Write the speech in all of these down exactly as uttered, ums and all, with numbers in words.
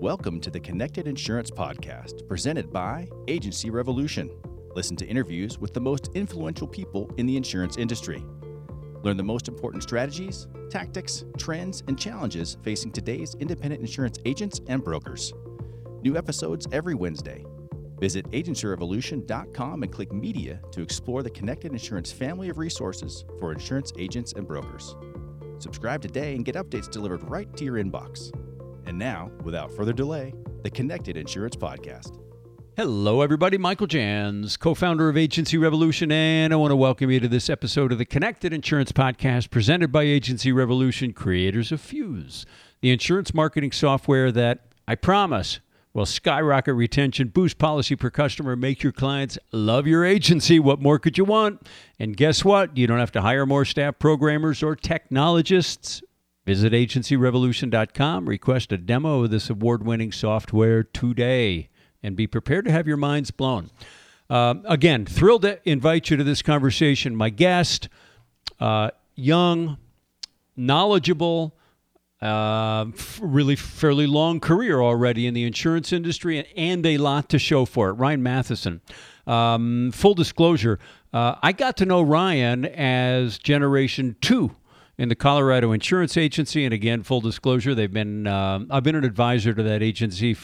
Welcome to the Connected Insurance Podcast, presented by Agency Revolution. Listen to interviews with the most influential people in the insurance industry. Learn the most important strategies, tactics, trends, and challenges facing today's independent insurance agents and brokers. New episodes every Wednesday. Visit agency revolution dot com and click Media to explore the Connected Insurance family of resources for insurance agents and brokers. Subscribe today and get updates delivered right to your inbox. And now, without further delay, the Connected Insurance Podcast. Hello, everybody. Michael Jans, co-founder of Agency Revolution, and I want to welcome you to this episode of the Connected Insurance Podcast presented by Agency Revolution, creators of Fuse, the insurance marketing software that, I promise, will skyrocket retention, boost policy per customer, make your clients love your agency. What more could you want? And guess what? You don't have to hire more staff programmers or technologists. Visit agency revolution dot com, request a demo of this award-winning software today, and be prepared to have your minds blown. Uh, again, thrilled to invite you to this conversation. My guest, uh, young, knowledgeable, uh, f- really fairly long career already in the insurance industry, and, and a lot to show for it. Ryan Matheson. Um, full disclosure, uh, I got to know Ryan as Generation two in the Colorado Insurance Agency, and again, full disclosure, they've been uh, I've been an advisor to that agency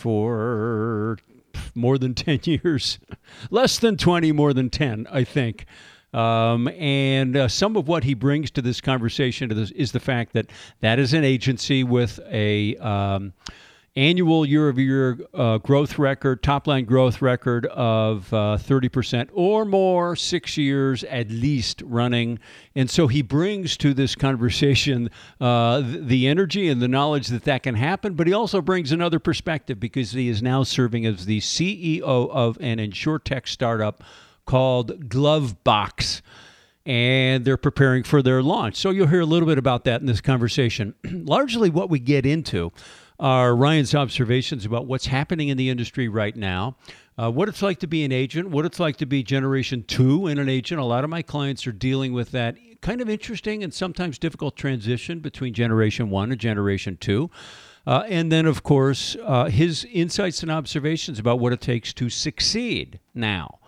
for more than ten years, less than twenty, more than ten, I think. Um, and uh, some of what he brings to this conversation to this is the fact that that is an agency with a um, annual year-over-year uh, growth record, top-line growth record of uh, thirty percent or more, six years at least running. And so he brings to this conversation uh, the, the energy and the knowledge that that can happen, but he also brings another perspective because he is now serving as the C E O of an insurtech startup called Glovebox, and they're preparing for their launch. So you'll hear a little bit about that in this conversation. Largely what we get into are Ryan's observations about what's happening in the industry right now, uh, what it's like to be an agent, what it's like to be Generation two in an agent. A lot of my clients are dealing with that kind of interesting and sometimes difficult transition between Generation one and Generation two. Uh, and then, of course, uh, his insights and observations about what it takes to succeed now.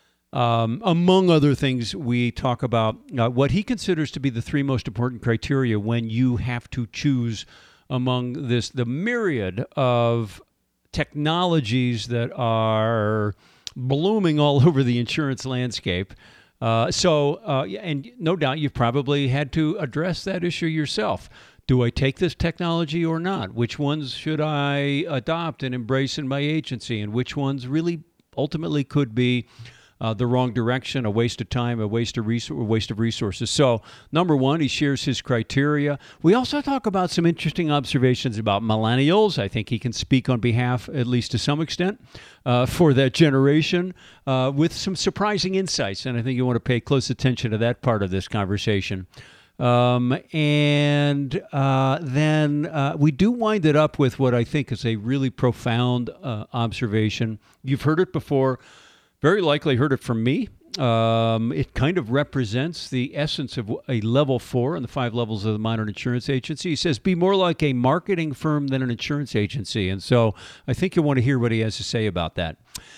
Um, among other things, we talk about uh, what he considers to be the three most important criteria when you have to choose among this the myriad of technologies that are blooming all over the insurance landscape. Uh, so, uh, and no doubt you've probably had to address that issue yourself. Do I take this technology or not? Which ones should I adopt and embrace in my agency? And which ones really ultimately could be Uh, the wrong direction, a waste of time, a waste of res- a waste of resources. So, number one, he shares his criteria. We also talk about some interesting observations about millennials. I think he can speak on behalf, at least to some extent, uh, for that generation, uh, with some surprising insights. And I think you want to pay close attention to that part of this conversation. Um, and uh, then uh, we do wind it up with what I think is a really profound uh, observation. You've heard it before. Very likely heard it from me. Um, it kind of represents the essence of a level four in the five levels of the modern insurance agency. He says, be more like a marketing firm than an insurance agency. And so I think you'll want to hear what he has to say about that.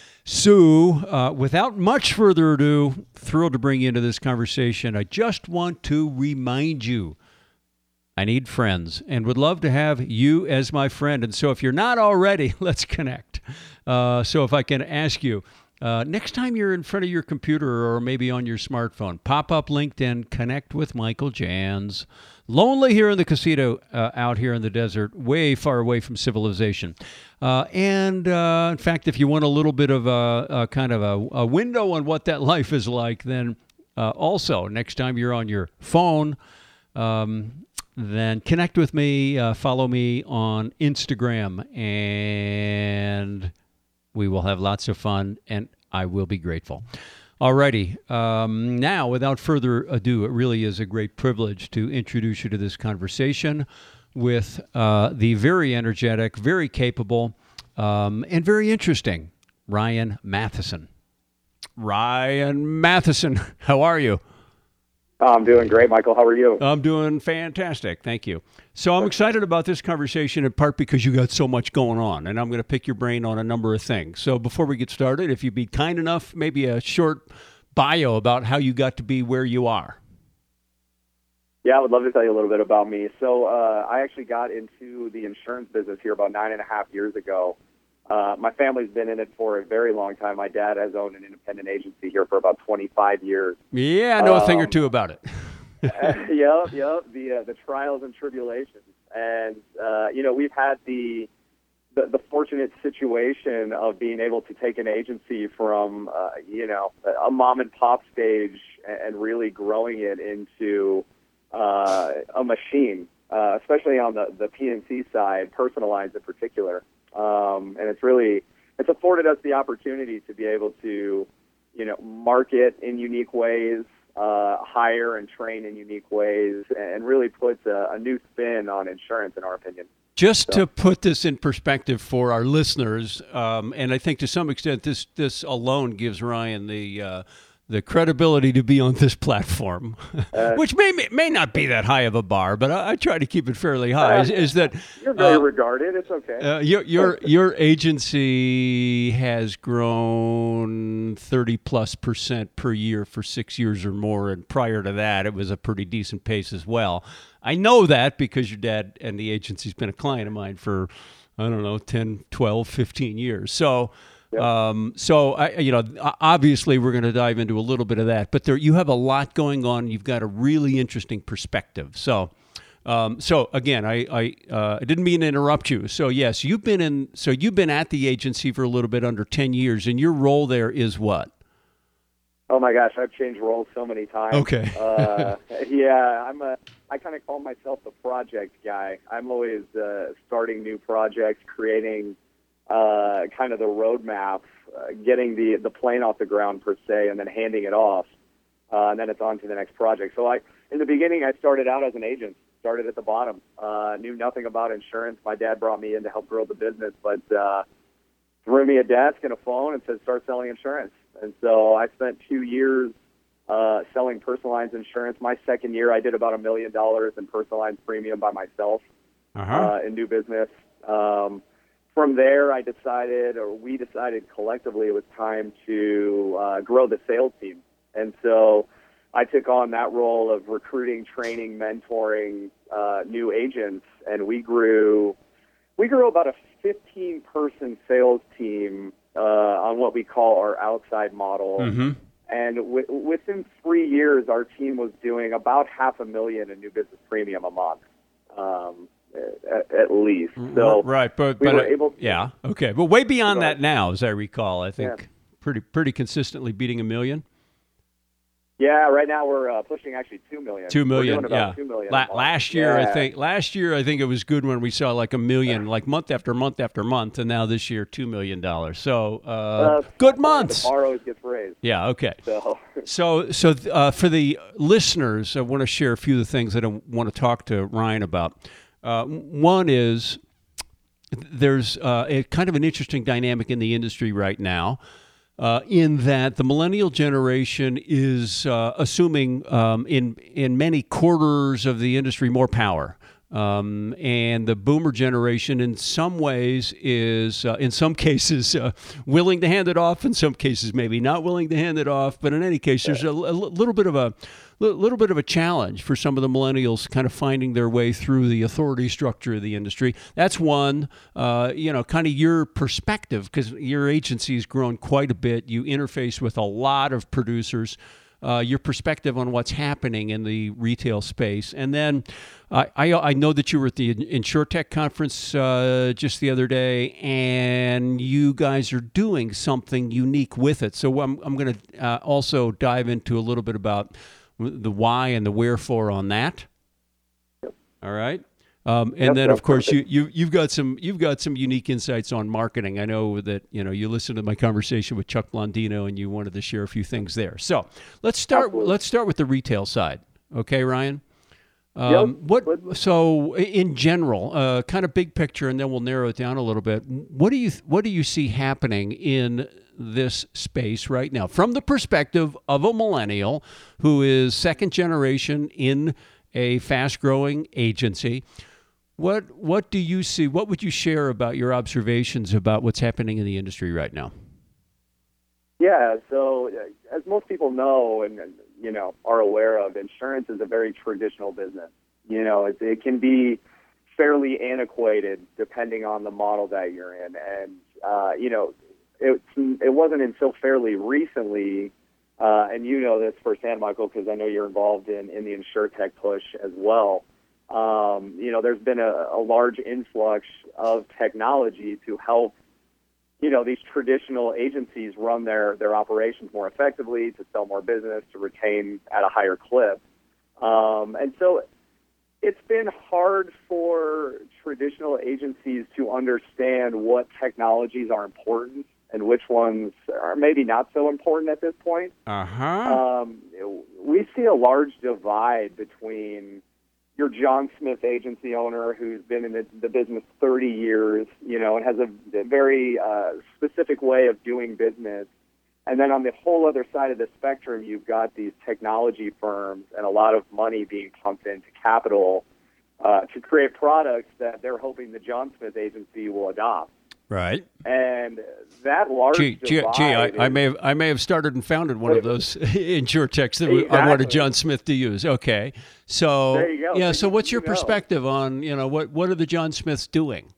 So uh, without much further ado, thrilled to bring you into this conversation. I just want to remind you, I need friends and would love to have you as my friend. And so if you're not already, let's connect. Uh, so if I can ask you, Uh, next time you're in front of your computer or maybe on your smartphone, pop up LinkedIn, connect with Michael Jans. Lonely here in the casino, uh, out here in the desert, way far away from civilization. Uh, and uh, in fact, if you want a little bit of a, a kind of a, a window on what that life is like, then uh, also next time you're on your phone, um, then connect with me, uh, follow me on Instagram, and we will have lots of fun, and I will be grateful. Alrighty, um, now, without further ado, it really is a great privilege to introduce you to this conversation with uh, the very energetic, very capable, um, and very interesting Ryan Matheson. Ryan Matheson, how are you? I'm doing great, Michael. How are you? I'm doing fantastic. Thank you. So I'm excited about this conversation in part because you got so much going on, and I'm going to pick your brain on a number of things. So before we get started, if you'd be kind enough, maybe a short bio about how you got to be where you are. Yeah, I would love to tell you a little bit about me. So uh, I actually got into the insurance business here about nine and a half years ago. Uh, my family's been in it for a very long time. My dad has owned an independent agency here for about twenty-five years. Yeah, I know um, a thing or two about it. Yep, yep. The uh, the trials and tribulations, and uh, you know, we've had the, the the fortunate situation of being able to take an agency from uh, you know a mom and pop stage and really growing it into uh, a machine, uh, especially on the the P and C side, personal lines in particular. Um, and it's really, it's afforded us the opportunity to be able to, you know, market in unique ways, uh, hire and train in unique ways, and really puts a, a new spin on insurance, in our opinion. Just so. to put this in perspective for our listeners, um, and I think to some extent this this alone gives Ryan the uh, the credibility to be on this platform, uh, which may may not be that high of a bar, but I, I try to keep it fairly high. Uh, is, is that you're very uh, regarded? It's okay. Uh, your your your agency has grown thirty plus percent per year for six years or more, and prior to that, it was a pretty decent pace as well. I know that because your dad and the agency's been a client of mine for I don't know ten, twelve, fifteen years. So. Yep. Um, so, I, you know, obviously we're going to dive into a little bit of that, but there you have a lot going on. You've got a really interesting perspective. So, um, so again, I I, uh, I didn't mean to interrupt you. So, yes, you've been in. So you've been at the agency for a little bit under ten years, and your role there is what? Oh my gosh, I've changed roles so many times. Okay. uh, yeah, I'm a. I kind of call myself the project guy. I'm always uh, starting new projects, creating. Uh, kind of the roadmap, uh, getting the the plane off the ground per se, and then handing it off, uh, and then it's on to the next project. So I, in the beginning, I started out as an agent, started at the bottom, uh, knew nothing about insurance. My dad brought me in to help grow the business, but uh, threw me a desk and a phone and said, start selling insurance. And so I spent two years uh, selling personal lines insurance. My second year, I did about a million dollars in personal lines premium by myself uh-huh. uh, in new business. Um, From there, I decided, or we decided collectively, it was time to uh, grow the sales team. And so I took on that role of recruiting, training, mentoring uh, new agents, and we grew we grew about a fifteen-person sales team uh, on what we call our outside model. Mm-hmm. And w- within three years, our team was doing about half a million in new business premium a month. Um, At, at least. So right, but, we but were uh, able to, yeah, okay. But way beyond that now, as I recall, I think yeah. pretty pretty consistently beating a million. Yeah, right now we're uh, pushing actually two million. Two million, we're doing about yeah. Two million La- last year, yeah. I think. Last year, I think it was good when we saw like a million, like month after month after month, and now this year, two million dollars. So uh, uh, good months. The bar always gets raised. Yeah. Okay. So, so, so uh, for the listeners, I want to share a few of the things that I want to talk to Ryan about. Uh, one is there's uh, a kind of an interesting dynamic in the industry right now uh, in that the millennial generation is uh, assuming um, in in many quarters of the industry more power. Um, and the boomer generation in some ways is, uh, in some cases, uh, willing to hand it off, in some cases maybe not willing to hand it off. But in any case, there's a, a little bit of a little bit of a challenge for some of the millennials kind of finding their way through the authority structure of the industry. That's one, uh, you know, kind of your perspective, because your agency's grown quite a bit. You interface with a lot of producers. Uh, your perspective on what's happening in the retail space. And then uh, I, I know that you were at the InsurTech conference uh, just the other day, and you guys are doing something unique with it. So I'm, I'm going to uh, also dive into a little bit about the why and the wherefore on that. Yep. All right. Um, and yep, then, of course, perfect. you, you you've got some you've got some unique insights on marketing. I know that you know you listened to my conversation with Chuck Blondino, and you wanted to share a few things there. So let's start. Absolutely. Let's start with the retail side. Okay, Ryan. Um, Yep. What so in general, uh, kind of big picture, and then we'll narrow it down a little bit. What do you what do you see happening in this space right now, from the perspective of a millennial who is second generation in a fast growing agency? What what do you see? What would you share about your observations about what's happening in the industry right now? Yeah, so uh, as most people know and, and, you know, are aware of, insurance is a very traditional business. You know, it, it can be fairly antiquated depending on the model that you're in. And, uh, you know, it, it wasn't until fairly recently, uh, and you know this firsthand, Michael, because I know you're involved in, in the InsurTech push as well. Um, you know, there's been a, a large influx of technology to help, you know, these traditional agencies run their, their operations more effectively, to sell more business, to retain at a higher clip. Um, and so it's been hard for traditional agencies to understand what technologies are important and which ones are maybe not so important at this point. Uh-huh. Um, we see a large divide between your John Smith agency owner who's been in the, the business thirty years, you know, and has a, a very uh, specific way of doing business. And then on the whole other side of the spectrum, you've got these technology firms and a lot of money being pumped into capital uh, to create products that they're hoping the John Smith agency will adopt. Right. And that large Gee, gee, divide gee I, is, I may have I may have started and founded one of those InsurTechs that exactly. I wanted John Smith to use. Okay, so there you go. yeah. So So you, what's your you know. perspective on you know what what are the John Smiths doing?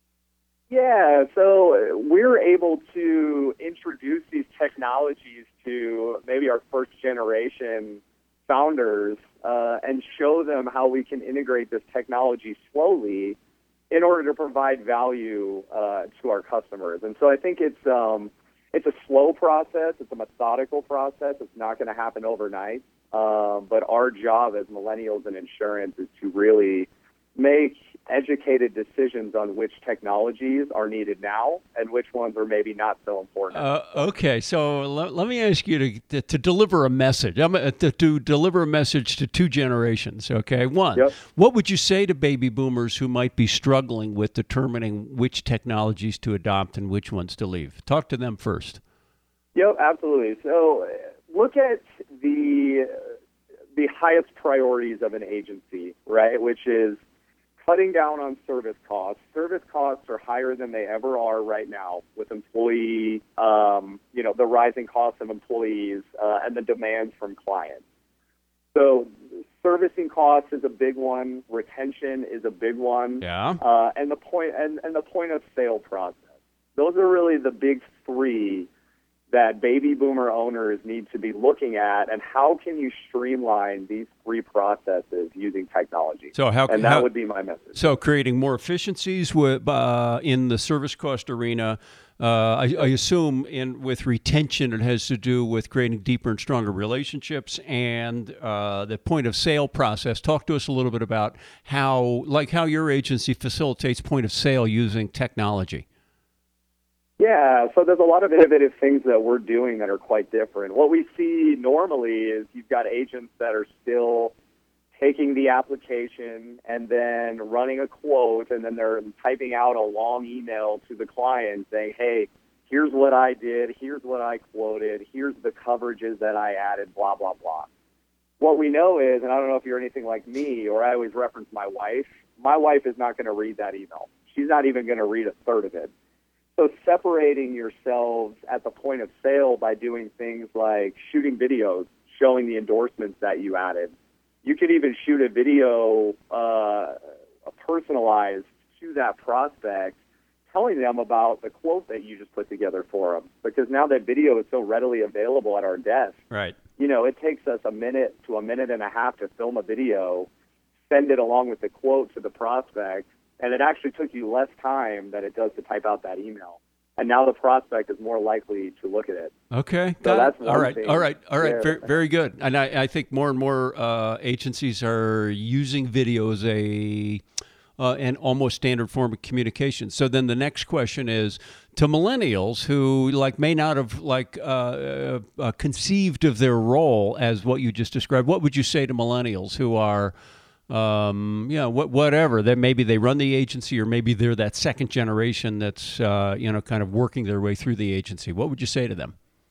Yeah, so we're able to introduce these technologies to maybe our first generation founders uh, and show them how we can integrate this technology slowly in order to provide value uh, to our customers. And so I think it's um, it's a slow process. It's a methodical process. It's not going to happen overnight. Um, but our job as millennials in insurance is to really make educated decisions on which technologies are needed now and which ones are maybe not so important. Uh, okay, so let, let me ask you to, to, to deliver a message. I'm uh, to, to deliver a message to two generations. Okay, one, Yep. what would you say to baby boomers who might be struggling with determining which technologies to adopt and which ones to leave? Talk to them first. Yep, absolutely. So look at the the highest priorities of an agency, right, which is cutting down on service costs. Service costs are higher than they ever are right now with employee, um, you know, the rising costs of employees uh, and the demands from clients. So servicing costs is a big one. Retention is a big one. Yeah. Uh, and the point and, and the point of sale process. Those are really the big three that baby boomer owners need to be looking at, and how can you streamline these three processes using technology? So how and that how, would be my message. So creating more efficiencies with, uh, in the service cost arena. Uh, I, I assume in with retention, it has to do with creating deeper and stronger relationships, and uh, the point of sale process. Talk to us a little bit about how, like how your agency facilitates point of sale using technology. Yeah, so there's a lot of innovative things that we're doing that are quite different. What we see normally is you've got agents that are still taking the application and then running a quote, and then they're typing out a long email to the client saying, hey, here's what I did, here's what I quoted, here's the coverages that I added, blah, blah, blah. What we know is, and I don't know if you're anything like me, or I always reference my wife, my wife is not going to read that email. She's not even going to read a third of it. So separating yourselves at the point of sale by doing things like shooting videos, showing the endorsements that you added. You could even shoot a video uh, personalized to that prospect, telling them about the quote that you just put together for them. Because now that video is so readily available at our desk, Right. you know, it takes us a minute to a minute and a half to film a video, send it along with the quote to the prospect, and it actually took you less time than it does to type out that email. And now the prospect is more likely to look at it. Okay. So got that's it. one all right. thing. All right. All right. Yeah. Very, very good. And I, I think more and more uh, agencies are using video as a uh, an almost standard form of communication. So then the next question is to millennials who like may not have like uh, uh, conceived of their role as what you just described. What would you say to millennials who are um, you know, wh- whatever. That maybe they run the agency, or maybe they're that second generation that's uh, you know kind of working their way through the agency. What would you say to them?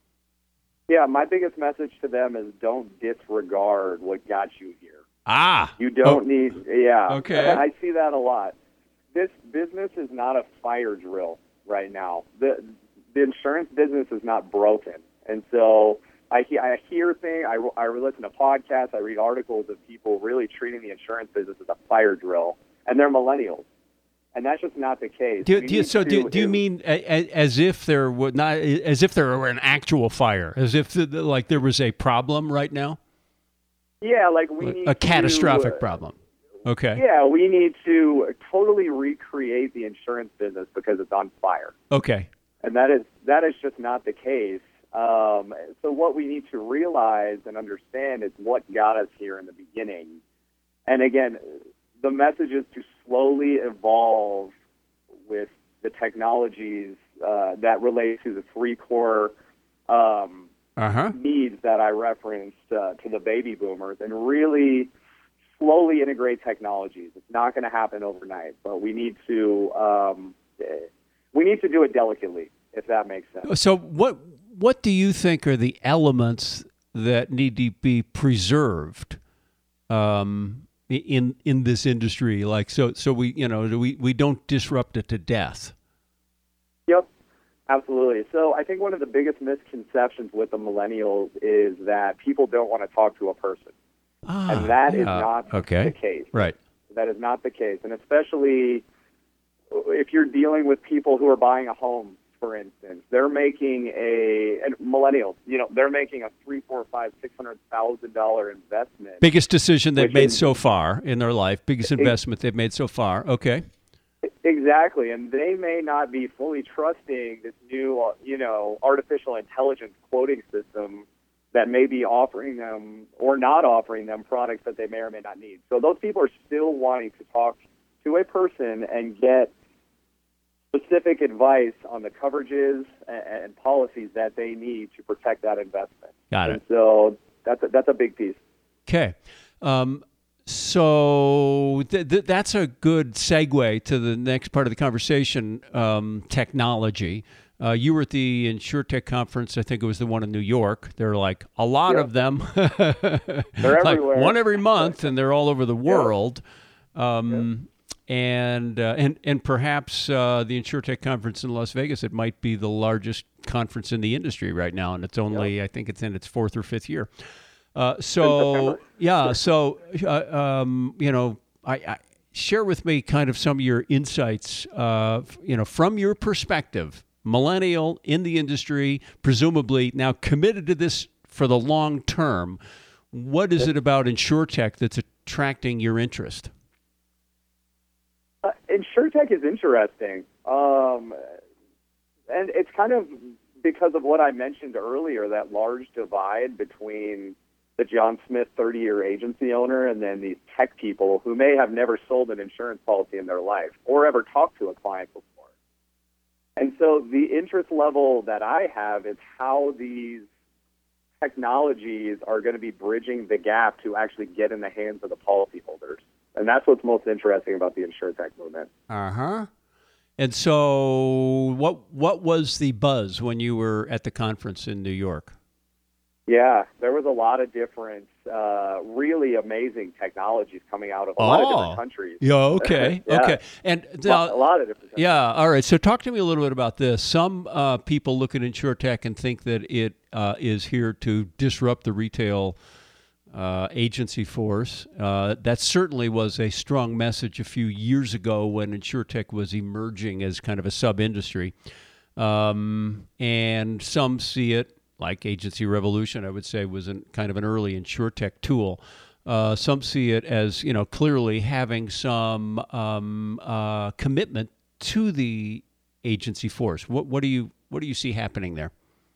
Yeah, my biggest message to them is don't disregard what got you here. Ah, You don't oh. need, yeah. Okay. I see that a lot. This business is not a fire drill right now. The the insurance business is not broken. And so I, he- I hear things, I, I listen to podcasts, I read articles of people really treating the insurance business as a fire drill, and they're millennials. And that's just not the case. Do, We do you, need so do, to- do you mean a, a, as if there would not as if there were an actual fire, as if the, the- like there was a problem right now, Yeah, like we need a to, catastrophic uh, problem? Okay. Yeah, we need to totally recreate the insurance business because it's on fire. Okay. And that is that is just not the case. Um, so what we need to realize and understand is what got us here in the beginning. And again, the message is to slowly evolve with the technologies uh, that relate to the three core um, Uh-huh. needs that I referenced uh, to the baby boomers, and really slowly integrate technologies. It's not going to happen overnight, but we need to um, we need to do it delicately, if that makes sense. So what what do you think are the elements that need to be preserved um, in in this industry? Like so so we you know we, we don't disrupt it to death. Yep, absolutely. So I think one of the biggest misconceptions with the millennials is that people don't want to talk to a person. Ah, And that is yeah. not okay. the case. Right. That is not the case. And especially if you're dealing with people who are buying a home, for instance, they're making a, and millennials, you know, they're making a three, four, five, six hundred thousand dollar investment. Biggest decision they've Which made is- so far in their life. Biggest investment they've made so far. Okay. Exactly, and they may not be fully trusting this new, uh, you know, artificial intelligence quoting system that may be offering them or not offering them products that they may or may not need. So those people are still wanting to talk to a person and get specific advice on the coverages and, and policies that they need to protect that investment. Got it. And so that's a, that's a big piece. Okay. Um, so th- th- that's a good segue to the next part of the conversation, um, technology. Uh, you were at the InsurTech conference. I think it was the one in New York. There are like a lot Yeah. of them. They're like everywhere. one every month, and they're all over the world. Um, And uh, and and perhaps uh, the InsurTech conference in Las Vegas, it might be the largest conference in the industry right now, and it's only I think it's in its fourth or fifth year. Uh, so yeah, so uh, um, you know, I, I share with me kind of some of your insights, uh, you know, from your perspective, millennial in the industry, presumably now committed to this for the long term. What is it about InsurTech that's attracting your interest? Uh, InsurTech is interesting, um, and it's kind of because of what I mentioned earlier, that large divide between the John Smith thirty-year agency owner and then these tech people who may have never sold an insurance policy in their life or ever talked to a client before. And so the interest level that I have is how these technologies are going to be bridging the gap to actually get in the hands of the policyholders. And that's what's most interesting about the InsurTech movement. Uh-huh. And so what what was the buzz when you were at the conference in New York? Yeah, there was a lot of different, uh, really amazing technologies coming out of a lot of different countries. Yeah, okay, Yeah. okay. And A lot, a lot of different countries. yeah, all right. So talk to me a little bit about this. Some uh, people look at InsurTech and think that it uh, is here to disrupt the retail uh, agency force. Uh, that certainly was a strong message a few years ago when InsurTech was emerging as kind of a sub-industry. Um, and some see it, like Agency Revolution, I would say, was an, kind of an early InsurTech tool. Uh, some see it as, you know, clearly having some um, uh, commitment to the agency force. What, what do you what do you see happening there?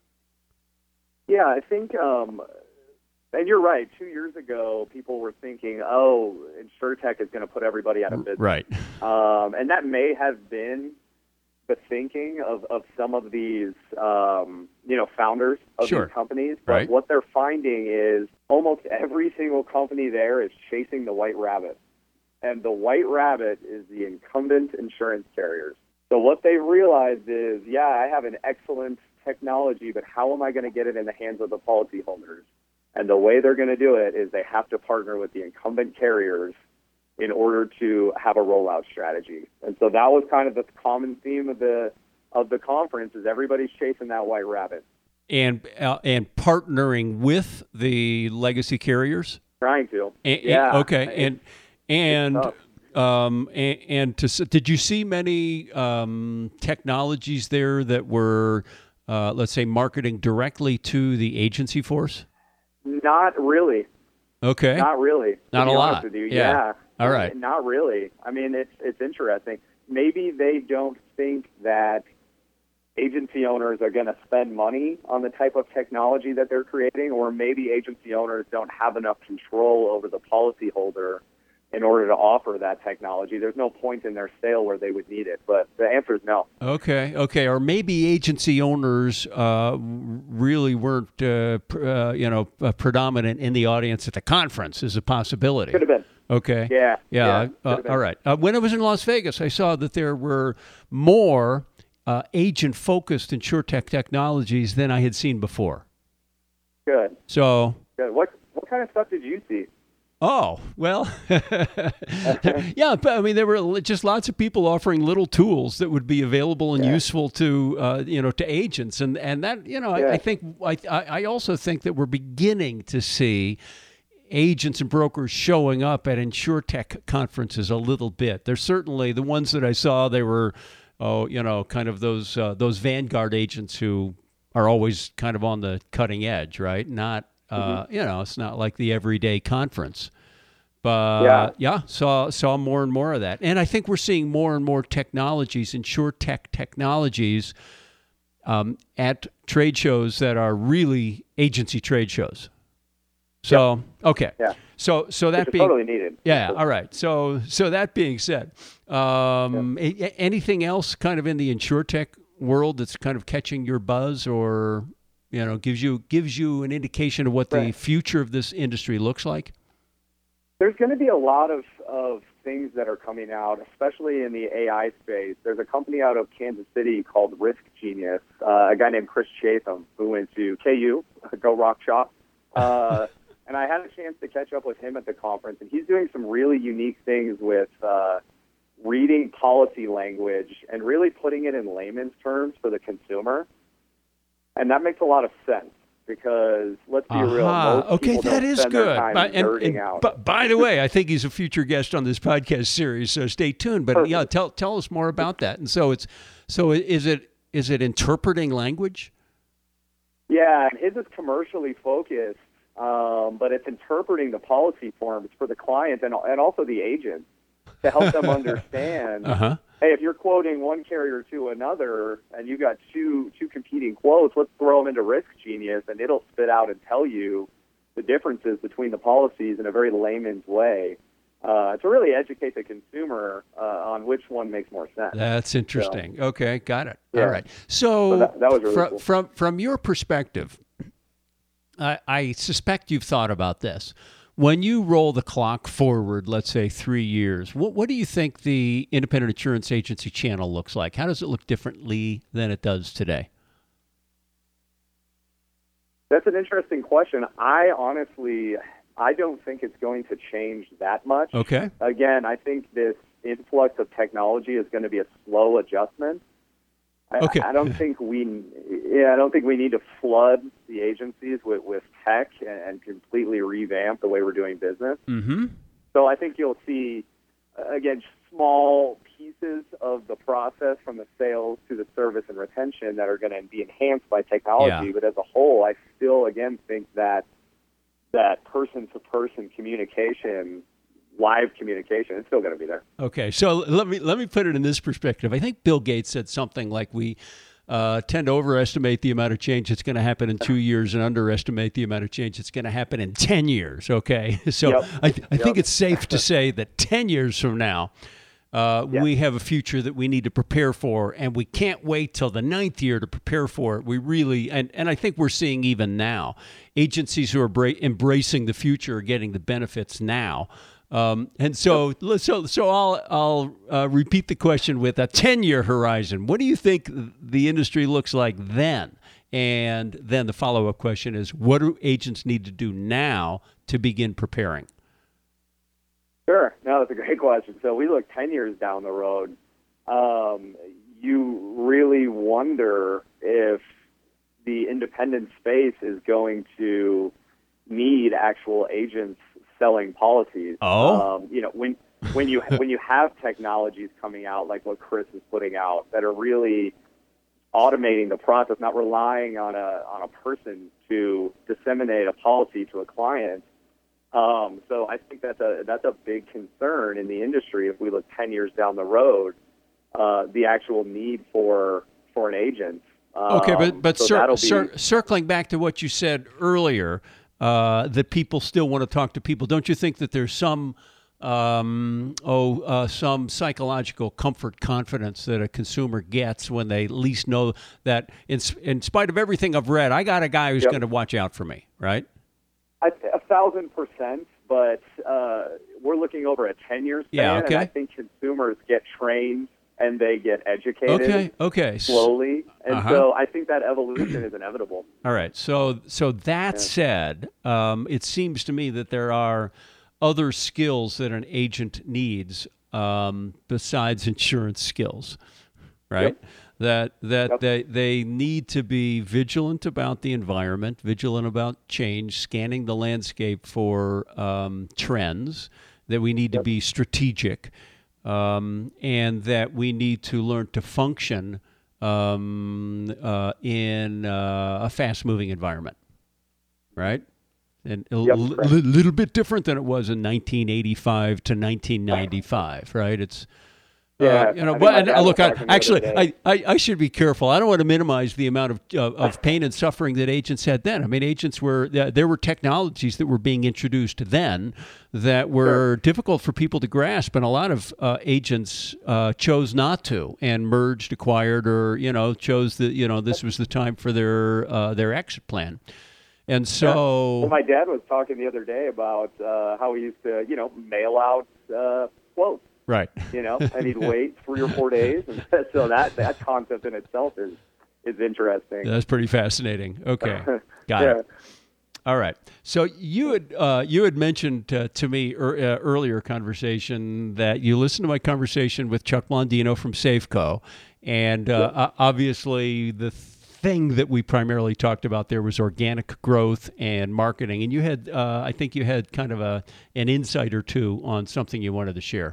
Yeah, I think, um, and you're right. Two years ago, people were thinking, "Oh, InsurTech is going to put everybody out of business." Right. Um, and that may have been the thinking of, of some of these, um, you know, founders of Sure. these companies. But Right. what they're finding is almost every single company there is chasing the white rabbit. and the white rabbit is the incumbent insurance carriers. So what they've realized is, yeah, I have an excellent technology, but how am I going to get it in the hands of the policyholders? And the way they're going to do it is they have to partner with the incumbent carriers in order to have a rollout strategy. And so that was kind of the common theme of the of the conference, is everybody's chasing that white rabbit. And uh, and partnering with the legacy carriers? Trying to. And, yeah. Okay. And and um and, and to did you see many um, technologies there that were uh, let's say marketing directly to the agency force? Not really. Okay. Not really. Not a lot. With you. Yeah. yeah. All right. Not really. I mean, it's it's interesting. Maybe they don't think that agency owners are going to spend money on the type of technology that they're creating, or maybe agency owners don't have enough control over the policyholder in order to offer that technology. There's no point in their sale where they would need it, but the answer is no. Okay, okay. Or maybe agency owners uh, really weren't, uh, pr- uh, you know, uh, predominant in the audience at the conference is a possibility. Could have been. Okay. Yeah. Yeah. yeah uh, all right. Uh, when I was in Las Vegas, I saw that there were more uh, agent-focused InsurTech technologies than I had seen before. Good. So. Good. What what kind of stuff did you see? Oh, well, yeah, but I mean, there were just lots of people offering little tools that would be available and yeah. useful to, uh, you know, to agents. And, and that, you know, yeah. I, I think, I, I also think that we're beginning to see agents and brokers showing up at InsurTech conferences a little bit. There's certainly the ones that I saw, they were, oh, you know, kind of those, uh, those vanguard agents who are always kind of on the cutting edge, right? Not, Uh, mm-hmm. You know, it's not like the everyday conference, but yeah. yeah, saw saw more and more of that, and I think we're seeing more and more technologies, InsurTech technologies, um, at trade shows that are really agency trade shows. So yep. okay, yeah. So so that Which being totally needed. Yeah, all right. So so that being said, um, yeah. a- anything else kind of in the InsurTech world that's kind of catching your buzz, or you know, gives you gives you an indication of what right. the future of this industry looks like? There's going to be a lot of, of things that are coming out, especially in the A I space. There's a company out of Kansas City called Risk Genius, uh, a guy named Chris Chatham, who went to K U, Go Rock Shop. Uh, and I had a chance to catch up with him at the conference, and he's doing some really unique things with uh, reading policy language and really putting it in layman's terms for the consumer. And that makes a lot of sense because, let's be uh-huh. real, most okay, people that don't is spend good. their time By, and, nerding and, out. But by the way, I think he's a future guest on this podcast series, so stay tuned. But Perfect. yeah, tell tell us more about that. And so it's so is it is it interpreting language? Yeah, and his is commercially focused, um, but it's interpreting the policy forms for the client and and also the agent to help them understand. Uh-huh. Hey, if you're quoting one carrier to another and you got two two competing quotes, let's throw them into Risk Genius, and it'll spit out and tell you the differences between the policies in a very layman's way uh, to really educate the consumer uh, on which one makes more sense. That's interesting. So, okay, got it. yeah. All right. So, so that, that was really from, cool. from from your perspective, I, I suspect you've thought about this. When you roll the clock forward, let's say three years, what, what do you think the independent insurance agency channel looks like? How does it look differently than it does today? That's an interesting question. I honestly, I don't think it's going to change that much. Okay. Again, I think this influx of technology is going to be a slow adjustment. Okay. I, I don't think we, yeah, I don't think we need to flood the agencies with, with tech and, and completely revamp the way we're doing business. Mm-hmm. So I think you'll see, uh, again, small pieces of the process from the sales to the service and retention that are going to be enhanced by technology. Yeah. But as a whole, I still, again, think that that person-to-person communication, live communication, it's still going to be there. Okay, so let me let me put it in this perspective. I think Bill Gates said something like we uh, tend to overestimate the amount of change that's going to happen in two years and underestimate the amount of change that's going to happen in ten years. Okay, so Yep. I, th- I Yep. think it's safe to say that ten years from now, uh, Yeah. we have a future that we need to prepare for, and we can't wait till the ninth year to prepare for it. We really, and, and I think we're seeing even now, agencies who are bra- embracing the future are getting the benefits now. Um, and so, so, so I'll I'll uh, repeat the question with a ten-year horizon. What do you think the industry looks like then? And then the follow-up question is, what do agents need to do now to begin preparing? Sure. No, that's a great question. So we look ten years down the road. Um, you really wonder if the independent space is going to need actual agents selling policies. Oh, um, you know, when when you when you have technologies coming out like what Chris is putting out that are really automating the process, not relying on a on a person to disseminate a policy to a client. Um, so I think that's a that's a big concern in the industry if we look ten years down the road. Uh, the actual need for for an agent. Um, okay, but but so cir- that'll cir- be, circling back to what you said earlier. Uh, that people still want to talk to people. Don't you think that there's some, um, oh, uh, some psychological comfort, confidence that a consumer gets when they at least know that, in, in spite of everything I've read, I got a guy who's Yep. going to watch out for me, right? I, a thousand percent, but uh, we're looking over a ten-year span, Yeah, okay. and I think consumers get trained and they get educated Okay, okay. slowly, and Uh-huh. so I think that evolution is inevitable. All right. So, so that Yeah. said, um, it seems to me that there are other skills that an agent needs um, besides insurance skills, right? Yep. That that Yep. they they need to be vigilant about the environment, vigilant about change, scanning the landscape for um, trends. That we need to Yep. be strategic, um, and that we need to learn to function um, uh, in uh, a fast-moving environment, right? And a Yep, l- correct. li- little bit different than it was in nineteen eighty-five to nineteen ninety-five, right? It's Yeah, uh, you know, I think but my and, dad uh, was look, I, talking the other actually, day. I, I, I should be careful. I don't want to minimize the amount of uh, of pain and suffering that agents had then. I mean, agents were uh, there were technologies that were being introduced then that were Sure. difficult for people to grasp, and a lot of uh, agents uh, chose not to and merged, acquired, or you know, chose that you know this was the time for their uh, their exit plan. And so, Well, my dad was talking the other day about uh, how he used to, you know, mail out uh, quotes. right. You know, and he'd wait three or four days, and so that that concept in itself is is interesting. That's pretty fascinating. Okay, got Yeah. it. All right. So you had uh, you had mentioned uh, to me er, uh, earlier conversation that you listened to my conversation with Chuck Blondino from Safeco, and uh, Yep. obviously the thing that we primarily talked about there was organic growth and marketing. And you had, uh, I think you had kind of a an insight or two on something you wanted to share.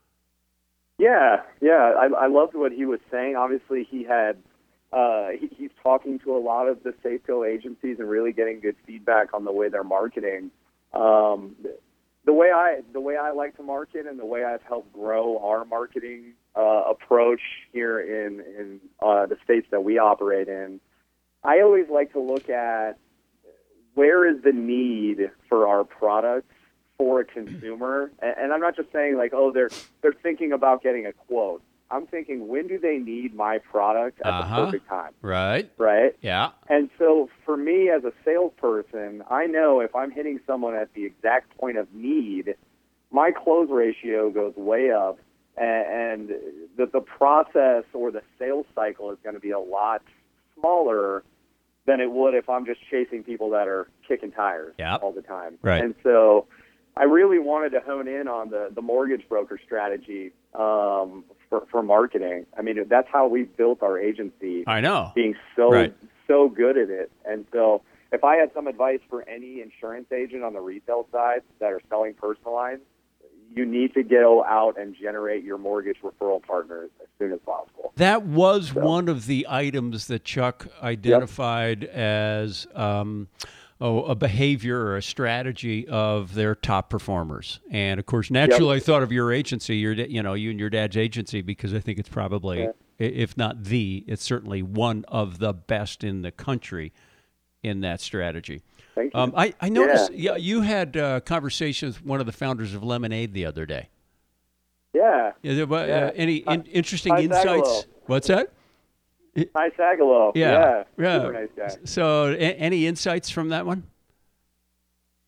Yeah, yeah, I, I loved what he was saying. Obviously, he had uh, he, he's talking to a lot of the Safeco agencies and really getting good feedback on the way they're marketing. Um, the way I the way I like to market and the way I've helped grow our marketing uh, approach here in in uh, the states that we operate in, I always like to look at where is the need for our products for a consumer, and, and I'm not just saying like, oh, they're they're thinking about getting a quote. I'm thinking, when do they need my product at Uh-huh. the perfect time, Right. right? Yeah. And so for me as a salesperson, I know if I'm hitting someone at the exact point of need, my close ratio goes way up, and, and the, the process or the sales cycle is going to be a lot smaller than it would if I'm just chasing people that are kicking tires Yep. all the time. Right. And so I really wanted to hone in on the, the mortgage broker strategy um, for, for marketing. I mean, that's how we built our agency, I know. being so Right. so good at it. And so if I had some advice for any insurance agent on the retail side that are selling personal lines, you need to go out and generate your mortgage referral partners as soon as possible. That was So- one of the items that Chuck identified as um, oh, a behavior or a strategy of their top performers. And of course, naturally, I thought of your agency, your da- you know, you and your dad's agency, because I think it's probably, Yeah. i- if not the, it's certainly one of the best in the country in that strategy. Thank you. Um, I, I noticed yeah. you had uh, conversations with one of the founders of Lemonade the other day. yeah. Yeah, there, wa- Yeah. uh, any in, interesting Ty insights? Sagalo. What's that? Ty Sagalo. Yeah, Yeah. yeah. Super nice guy. So, a- any insights from that one?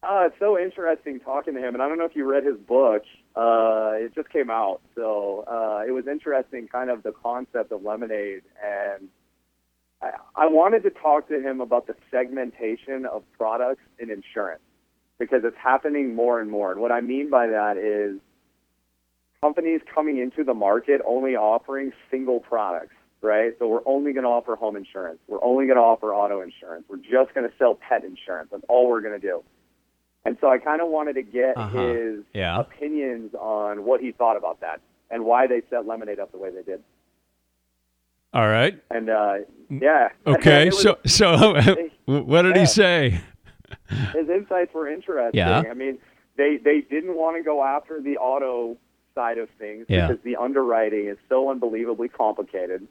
Uh, it's so interesting talking to him, and I don't know if you read his book. Uh, it just came out, so uh, it was interesting, kind of the concept of Lemonade, and I, I wanted to talk to him about the segmentation of products in insurance, because it's happening more and more. And what I mean by that is companies coming into the market only offering single products, right? So we're only going to offer home insurance. We're only going to offer auto insurance. We're just going to sell pet insurance. That's all we're going to do. And so I kind of wanted to get Uh-huh. his Yeah. opinions on what he thought about that and why they set Lemonade up the way they did. All right. And, uh, yeah. Okay. It was- so, so what did Yeah. he say? His insights were interesting. Yeah. I mean, they, they didn't want to go after the auto side of things Yeah. because the underwriting is so unbelievably complicated.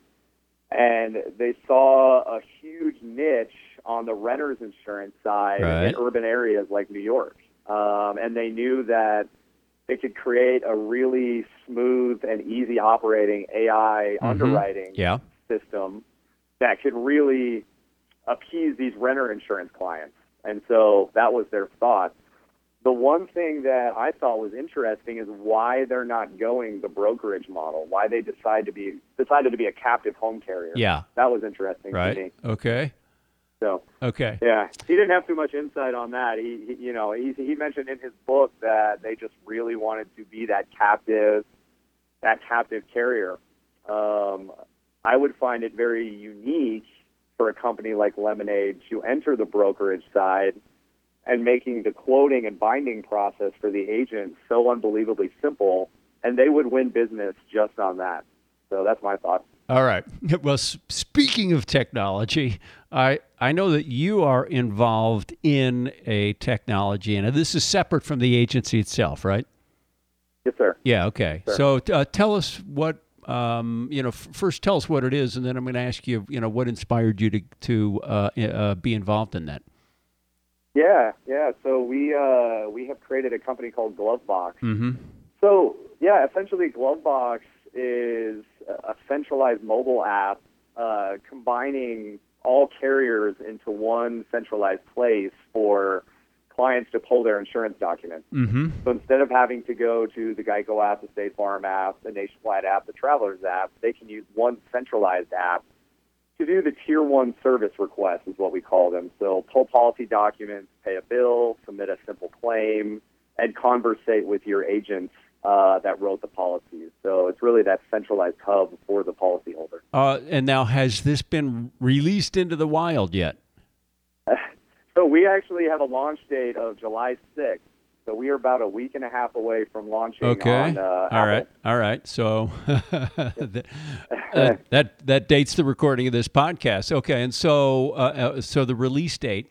And they saw a huge niche on the renter's insurance side Right. in urban areas like New York. Um, and they knew that they could create a really smooth and easy operating A I Mm-hmm. underwriting Yeah. system that could really appease these renter insurance clients. And so that was their thought. The one thing that I thought was interesting is why they're not going the brokerage model, why they decide to be decided to be a captive home carrier. Yeah. That was interesting to Right. me. Okay. So, Okay. yeah, he didn't have too much insight on that. He, he you know, he, he mentioned in his book that they just really wanted to be that captive, that captive carrier. Um, I would find it very unique for a company like Lemonade to enter the brokerage side and making the quoting and binding process for the agent so unbelievably simple, and they would win business just on that. So that's my thought. All right. Well, s- speaking of technology, I I know that you are involved in a technology, and this is separate from the agency itself, right? Yes, sir. Yeah. Okay. Sure. So uh, tell us what um, you know. F- first, tell us what it is, and then I'm going to ask you, you know, what inspired you to to uh, uh, be involved in that. Yeah, yeah. So we uh, we have created a company called Glovebox. Mm-hmm. So yeah, essentially Glovebox is a centralized mobile app uh, combining all carriers into one centralized place for clients to pull their insurance documents. Mm-hmm. So instead of having to go to the Geico app, the State Farm app, the Nationwide app, the Travelers app, they can use one centralized app to do the tier one service requests is what we call them. So pull policy documents, pay a bill, submit a simple claim, and conversate with your agents uh, that wrote the policies. So it's really that centralized hub for the policyholder. Uh, and now, has this been released into the wild yet? So we actually have a launch date of July sixth. So we are about a week and a half away from launching Okay. on uh, All Apple. right. All right. So that, uh, that that dates the recording of this podcast. Okay. And so uh, uh, so the release date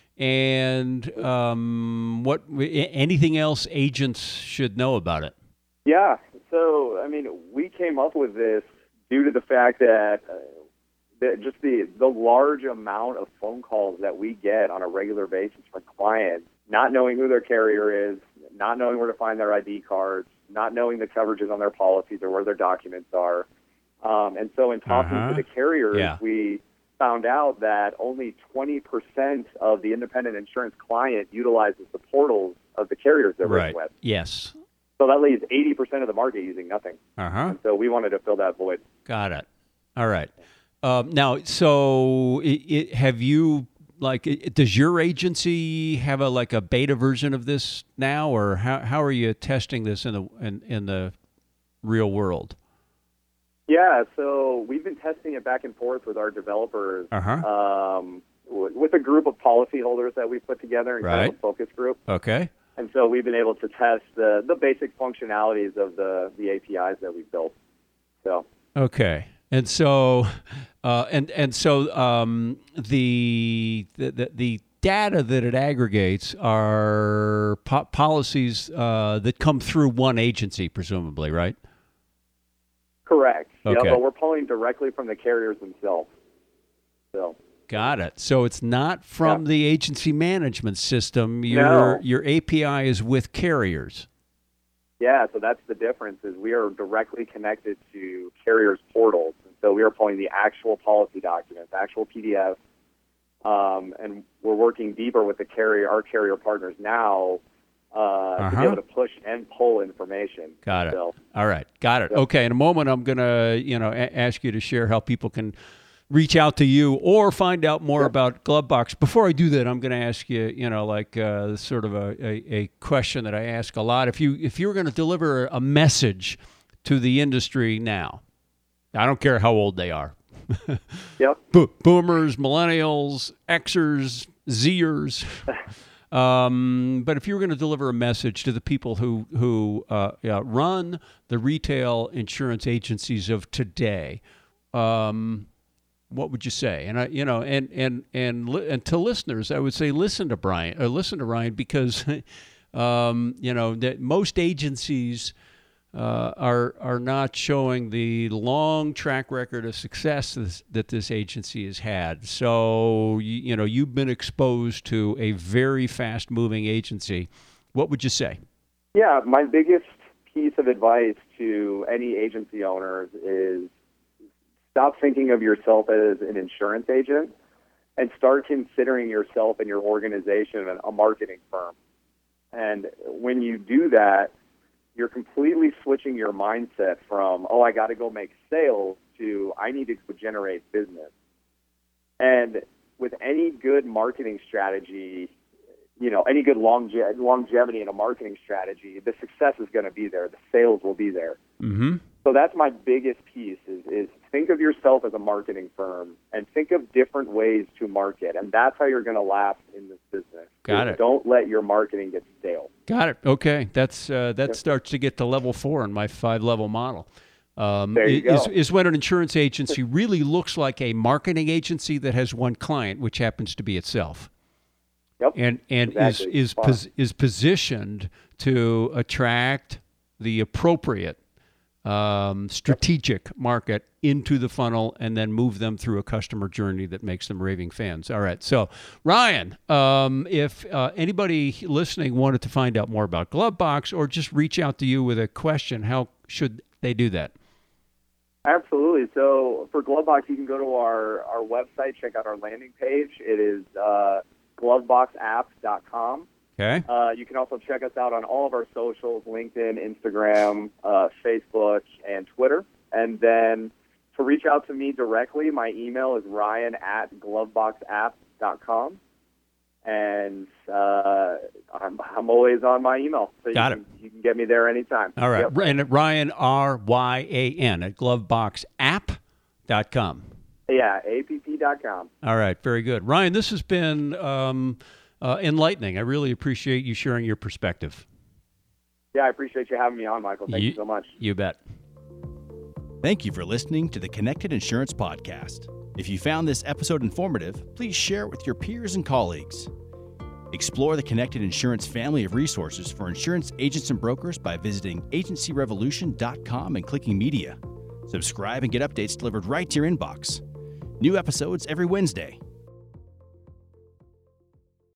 and um, what anything else agents should know about it? Yeah. So, I mean, we came up with this due to the fact that, uh, that just the, the large amount of phone calls that we get on a regular basis from clients, not knowing who their carrier is, not knowing where to find their I D cards, not knowing the coverages on their policies or where their documents are. Um, and so in talking Uh-huh. to the carriers, Yeah. we found out that only twenty percent of the independent insurance client utilizes the portals of the carriers they're Right. working with. Yes. So that leaves eighty percent of the market using nothing. Uh huh. And so we wanted to fill that void. Got it. All right. Um, now, so it, it, have you like? It, does your agency have a like a beta version of this now, or how how are you testing this in the in, in the real world? Yeah, so we've been testing it back and forth with our developers Uh-huh. um, w- with a group of policyholders that we put together in kind Right. of a focus group. Okay. And so we've been able to test the, the basic functionalities of the, the A P Is that we've built. So Okay. And so, uh, and and so um, the, the the the data that it aggregates are po- policies uh, that come through one agency, presumably, right? correct. Okay. Yeah, but we're pulling directly from the carriers themselves. So Got it. So it's not from Yeah. the agency management system. Your No. your A P I is with carriers. yeah, so that's the difference is we are directly connected to carriers' portals. And so we are pulling the actual policy documents, actual P D Fs, Um, and we're working deeper with the carrier, our carrier partners now, uh, uh-huh. to be able to push and pull information. Got it. So, All right. Got it. Yep. Okay. In a moment, I'm going to, you know, a- ask you to share how people can reach out to you or find out more yep. about Glovebox. Before I do that, I'm going to ask you, you know, like uh, sort of a, a, a question that I ask a lot. If you, if you were going to deliver a message to the industry now, I don't care how old they are. Yep. Bo- boomers, millennials, Xers, Zers. um, but if you were going to deliver a message to the people who who uh, yeah, run the retail insurance agencies of today, um, what would you say? And I, you know, and and and li- and to listeners, I would say listen to Brian, or listen to Ryan, because um, you know that most agencies. Uh, are are not showing the long track record of success this, that this agency has had. So, you, you know, you've been exposed to a very fast-moving agency. What would you say? Yeah, my biggest piece of advice to any agency owners is stop thinking of yourself as an insurance agent and start considering yourself and your organization a marketing firm. And when you do that, you're completely switching your mindset from, oh, I got to go make sales to I need to generate business. And with any good marketing strategy, you know, any good longe- longevity in a marketing strategy, the success is going to be there. The sales will be there. Mm-hmm. So that's my biggest piece is, is think of yourself as a marketing firm and think of different ways to market. And that's how you're going to last in this business. Got it. Don't let your marketing get stale. Got it. Okay. That's uh, that Yep. starts to get to level four in my five-level model. Um, there you is, go. is when an insurance agency really looks like a marketing agency that has one client, which happens to be itself. Yep. And and exactly. is is pos- is positioned to attract the appropriate um, strategic market into the funnel and then move them through a customer journey that makes them raving fans. All right. So, Ryan, um, if uh, anybody listening wanted to find out more about Glovebox or just reach out to you with a question, how should they do that? Absolutely. So for Glovebox, you can go to our, our website, check out our landing page. It is uh, glovebox app dot com. Okay. Uh, you can also check us out on all of our socials, LinkedIn, Instagram, uh, Facebook, and Twitter. And then to reach out to me directly, my email is ryan at glovebox app dot com. And uh, I'm, I'm always on my email. So Got you it. can, you can get me there anytime. All right. Yep. And Ryan, R Y A N, at glovebox app dot com. Yeah, app dot com. All right. Very good. Ryan, this has been um, uh, enlightening. I really appreciate you sharing your perspective. Yeah, I appreciate you having me on, Michael. Thank you, you so much. You bet. Thank you for listening to the Connected Insurance Podcast. If you found this episode informative, please share it with your peers and colleagues. Explore the Connected Insurance family of resources for insurance agents and brokers by visiting agency revolution dot com and clicking media. Subscribe and get updates delivered right to your inbox. New episodes every Wednesday.